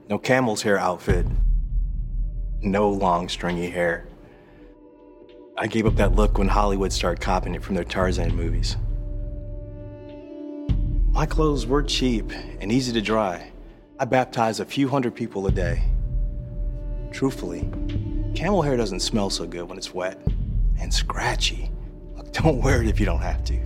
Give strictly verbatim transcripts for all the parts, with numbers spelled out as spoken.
No camel's hair outfit. No long stringy hair. I gave up that look when Hollywood started copying it from their Tarzan movies. My clothes were cheap and easy to dry. I baptized a few hundred people a day. Truthfully, camel hair doesn't smell so good when it's wet and scratchy. Look, don't wear it if you don't have to.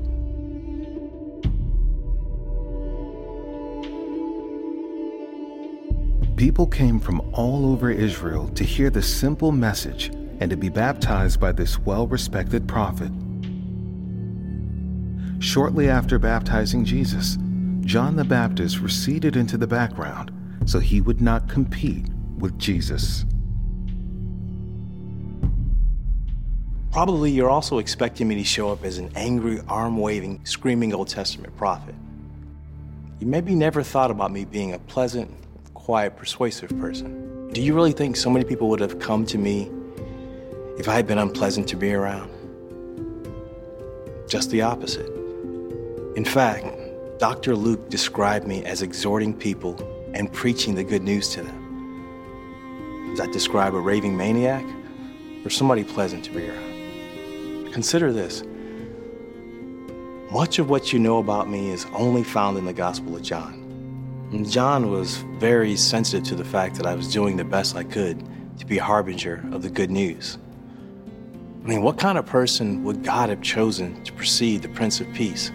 People came from all over Israel to hear the simple message and to be baptized by this well-respected prophet. Shortly after baptizing Jesus, John the Baptist receded into the background so he would not compete with Jesus. Probably you're also expecting me to show up as an angry, arm-waving, screaming Old Testament prophet. You maybe never thought about me being a pleasant, quiet, persuasive person. Do you really think so many people would have come to me if I had been unpleasant to be around? Just the opposite. In fact, Doctor Luke described me as exhorting people and preaching the good news to them. Does that describe a raving maniac or somebody pleasant to be around? Consider this. Much of what you know about me is only found in the Gospel of John. And John was very sensitive to the fact that I was doing the best I could to be a harbinger of the good news. I mean, what kind of person would God have chosen to precede the Prince of Peace?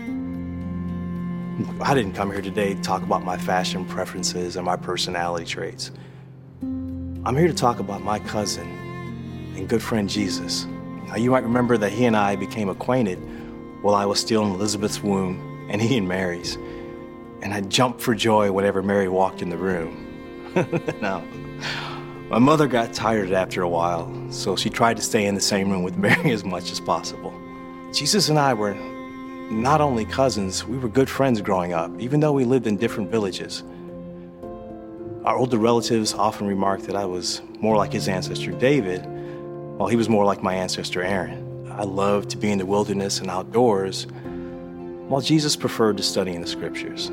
I didn't come here today to talk about my fashion preferences and my personality traits. I'm here to talk about my cousin and good friend Jesus. Now, you might remember that he and I became acquainted while I was still in Elizabeth's womb and he in Mary's. And I jumped for joy whenever Mary walked in the room. Now, my mother got tired after a while, so she tried to stay in the same room with Mary as much as possible. Jesus and I were not only cousins, we were good friends growing up, even though we lived in different villages. Our older relatives often remarked that I was more like his ancestor David, while he was more like my ancestor Aaron. I loved to be in the wilderness and outdoors, while Jesus preferred to study in the scriptures.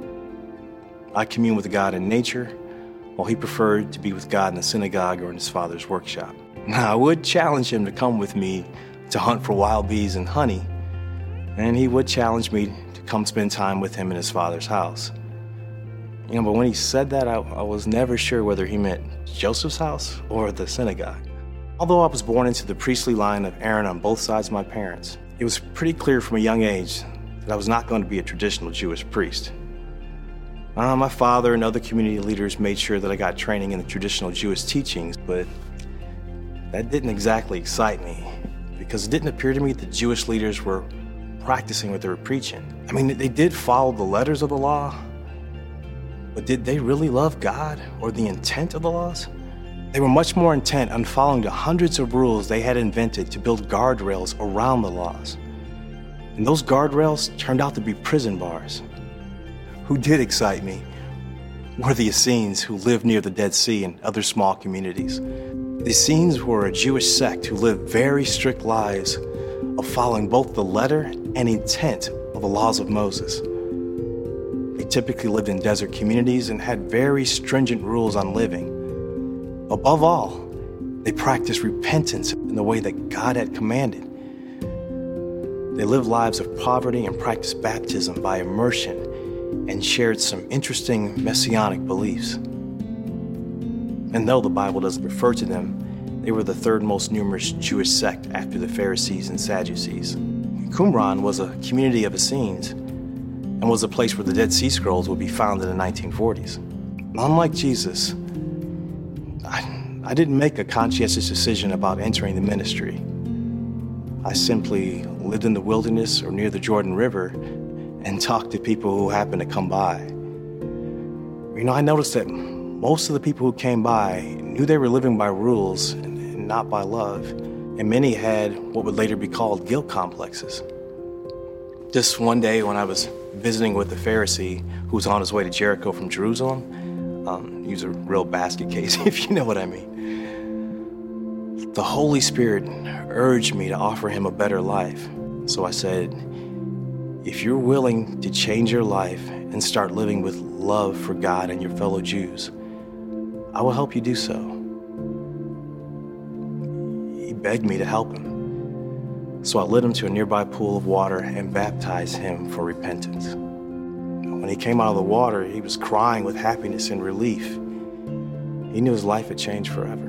I communed with God in nature, while he preferred to be with God in the synagogue or in his father's workshop. Now, I would challenge him to come with me to hunt for wild bees and honey, and he would challenge me to come spend time with him in his father's house. You know, but when he said that, I, I was never sure whether he meant Joseph's house or the synagogue. Although I was born into the priestly line of Aaron on both sides of my parents, it was pretty clear from a young age that I was not going to be a traditional Jewish priest. Uh, my father and other community leaders made sure that I got training in the traditional Jewish teachings, but that didn't exactly excite me because it didn't appear to me that the Jewish leaders were practicing what they were preaching. I mean, they did follow the letters of the law, but did they really love God or the intent of the laws? They were much more intent on following the hundreds of rules they had invented to build guardrails around the laws. And those guardrails turned out to be prison bars. Who did excite me were the Essenes, who lived near the Dead Sea and other small communities. The Essenes were a Jewish sect who lived very strict lives of following both the letter and intent of the laws of Moses. They typically lived in desert communities and had very stringent rules on living. Above all, they practiced repentance in the way that God had commanded. They lived lives of poverty and practiced baptism by immersion and shared some interesting messianic beliefs. And though the Bible doesn't refer to them, they were the third most numerous Jewish sect after the Pharisees and Sadducees. Qumran was a community of Essenes and was a place where the Dead Sea Scrolls would be found in the nineteen forties. Unlike Jesus, I, I didn't make a conscientious decision about entering the ministry. I simply lived in the wilderness or near the Jordan River and talked to people who happened to come by. You know, I noticed that most of the people who came by knew they were living by rules and not by love, and many had what would later be called guilt complexes. Just one day when I was visiting with a Pharisee who was on his way to Jericho from Jerusalem, um, he was a real basket case, if you know what I mean. The Holy Spirit urged me to offer him a better life. So I said, if you're willing to change your life and start living with love for God and your fellow Jews, I will help you do so. He begged me to help him. So I led him to a nearby pool of water and baptized him for repentance. When he came out of the water, he was crying with happiness and relief. He knew his life had changed forever.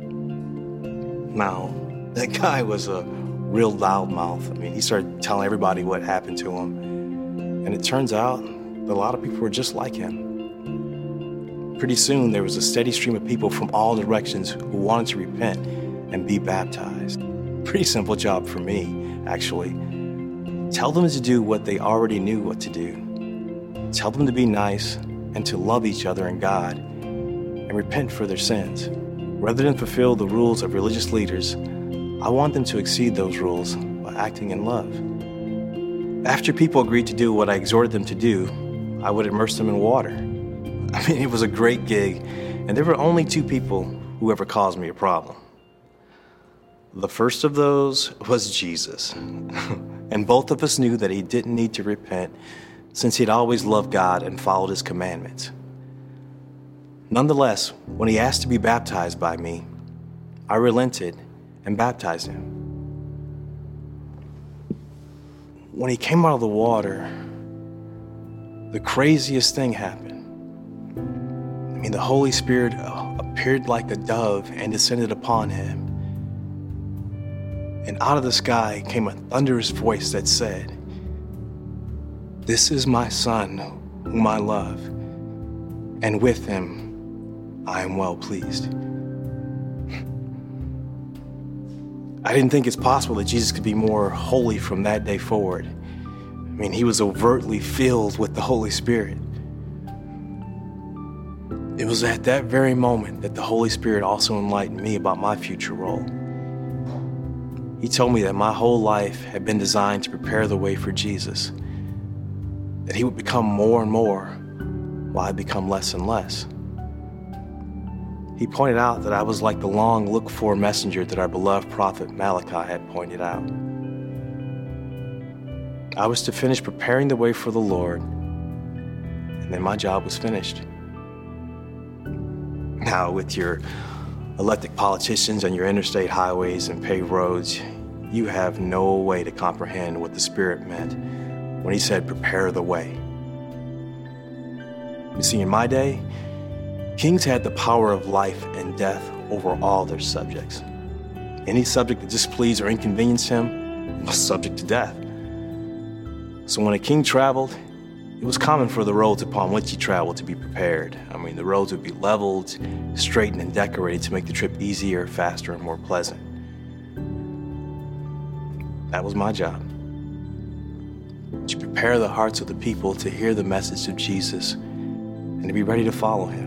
Now, that guy was a real loudmouth. I mean, he started telling everybody what happened to him. And it turns out that a lot of people were just like him. Pretty soon, there was a steady stream of people from all directions who wanted to repent and be baptized. Pretty simple job for me, actually. Tell them to do what they already knew what to do. Tell them to be nice and to love each other and God and repent for their sins. Rather than fulfill the rules of religious leaders, I want them to exceed those rules by acting in love. After people agreed to do what I exhorted them to do, I would immerse them in water. I mean, it was a great gig, and there were only two people who ever caused me a problem. The first of those was Jesus. And both of us knew that he didn't need to repent since he'd always loved God and followed his commandments. Nonetheless, when he asked to be baptized by me, I relented and baptized him. When he came out of the water, the craziest thing happened. I mean, the Holy Spirit appeared like a dove and descended upon him. And out of the sky came a thunderous voice that said, "This is my Son, whom I love, and with him I am well pleased." I didn't think it's possible that Jesus could be more holy from that day forward. I mean, he was overtly filled with the Holy Spirit. It was at that very moment that the Holy Spirit also enlightened me about my future role. He told me that my whole life had been designed to prepare the way for Jesus, that he would become more and more while I become less and less. He pointed out that I was like the long looked-for messenger that our beloved prophet Malachi had pointed out. I was to finish preparing the way for the Lord, and then my job was finished. Now, with your elected politicians and your interstate highways and paved roads, you have no way to comprehend what the Spirit meant when he said, "Prepare the way." You see, in my day, kings had the power of life and death over all their subjects. Any subject that displeased or inconvenienced him was subject to death. So when a king traveled, it was common for the roads upon which he traveled to be prepared. I mean, the roads would be leveled, straightened, and decorated to make the trip easier, faster, and more pleasant. That was my job, to prepare the hearts of the people to hear the message of Jesus and to be ready to follow him.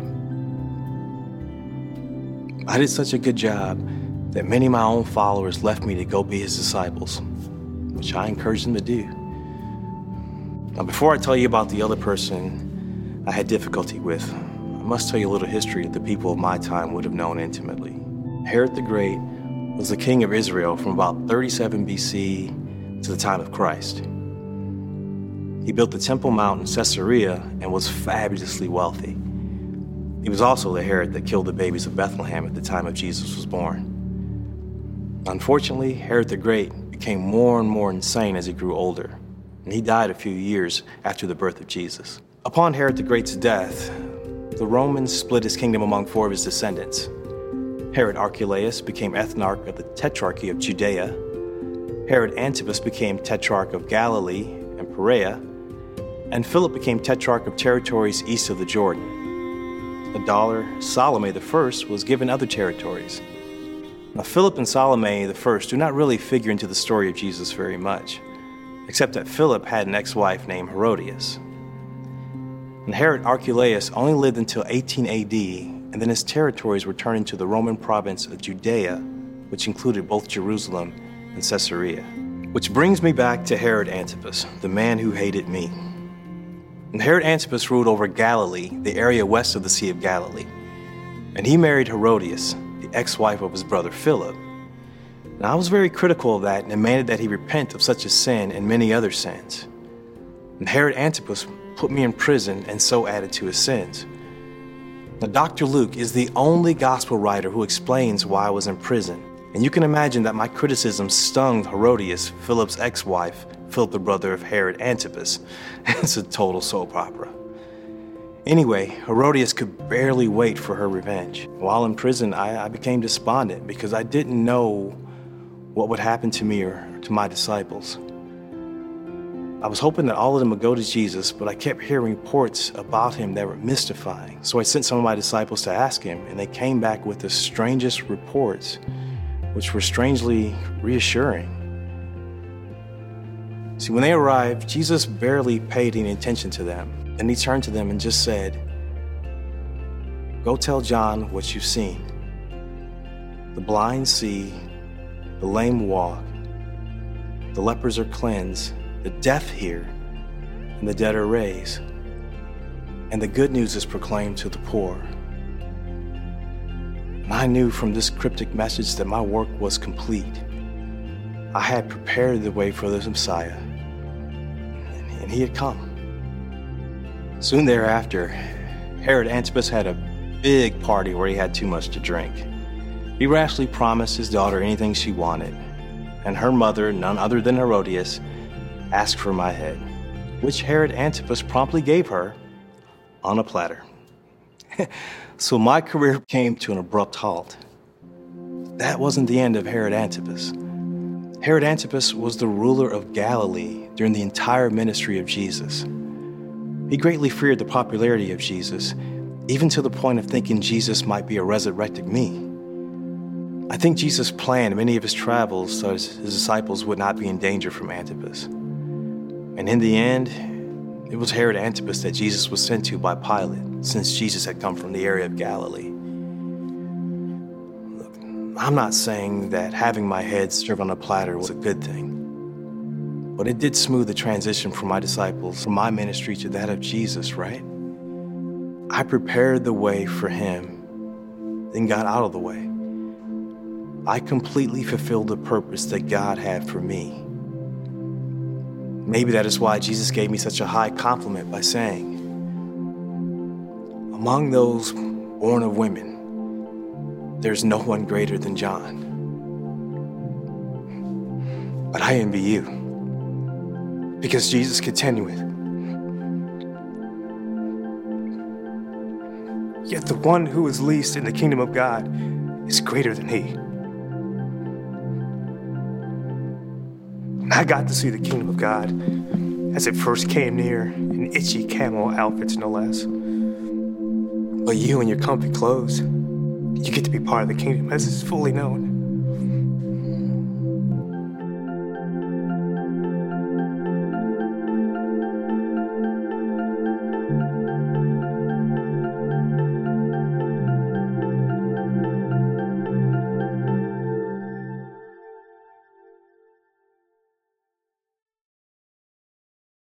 I did such a good job that many of my own followers left me to go be his disciples, which I encouraged them to do. Now, before I tell you about the other person I had difficulty with, I must tell you a little history that the people of my time would have known intimately. Herod the Great was the king of Israel from about thirty-seven B C to the time of Christ. He built the Temple Mount in Caesarea and was fabulously wealthy. He was also the Herod that killed the babies of Bethlehem at the time of Jesus was born. Unfortunately, Herod the Great became more and more insane as he grew older, and he died a few years after the birth of Jesus. Upon Herod the Great's death, the Romans split his kingdom among four of his descendants. Herod Archelaus became ethnarch of the Tetrarchy of Judea. Herod Antipas became tetrarch of Galilee and Perea, and Philip became tetrarch of territories east of the Jordan. The daughter, Salome the First, was given other territories. Now, Philip and Salome the First do not really figure into the story of Jesus very much, except that Philip had an ex-wife named Herodias. And Herod Archelaus only lived until eighteen A D, and then his territories were turned into the Roman province of Judea, which included both Jerusalem and Caesarea. Which brings me back to Herod Antipas, the man who hated me. And Herod Antipas ruled over Galilee, the area west of the Sea of Galilee. And he married Herodias, the ex-wife of his brother Philip. Now, I was very critical of that and demanded that he repent of such a sin and many other sins. And Herod Antipas put me in prison and so added to his sins. Now, Doctor Luke is the only gospel writer who explains why I was in prison. And you can imagine that my criticism stung Herodias, Philip's ex-wife, Philip the brother of Herod Antipas. It's a total soap opera. Anyway, Herodias could barely wait for her revenge. While in prison, I, I became despondent because I didn't know what would happen to me or to my disciples. I was hoping that all of them would go to Jesus, but I kept hearing reports about him that were mystifying. So I sent some of my disciples to ask him, and they came back with the strangest reports, which were strangely reassuring. See, when they arrived, Jesus barely paid any attention to them. And he turned to them and just said, "Go tell John what you've seen. The blind see, the lame walk, the lepers are cleansed, the deaf hear, and the dead are raised. And the good news is proclaimed to the poor." And I knew from this cryptic message that my work was complete. I had prepared the way for the Messiah, and he had come. Soon thereafter, Herod Antipas had a big party where he had too much to drink. He rashly promised his daughter anything she wanted, and her mother, none other than Herodias, asked for my head, which Herod Antipas promptly gave her on a platter. So my career came to an abrupt halt. That wasn't the end of Herod Antipas. Herod Antipas was the ruler of Galilee during the entire ministry of Jesus. He greatly feared the popularity of Jesus, even to the point of thinking Jesus might be a resurrected me. I think Jesus planned many of his travels so his disciples would not be in danger from Antipas. And in the end, it was Herod Antipas that Jesus was sent to by Pilate, since Jesus had come from the area of Galilee. Look, I'm not saying that having my head served on a platter was a good thing. But it did smooth the transition for my disciples from my ministry to that of Jesus, right? I prepared the way for him, then got out of the way. I completely fulfilled the purpose that God had for me. Maybe that is why Jesus gave me such a high compliment by saying, "Among those born of women, there's no one greater than John. But I envy you." Because Jesus continued, "Yet the one who is least in the kingdom of God is greater than he." I got to see the kingdom of God as it first came near, in itchy camel outfits no less. But you in your comfy clothes, you get to be part of the kingdom as it's fully known.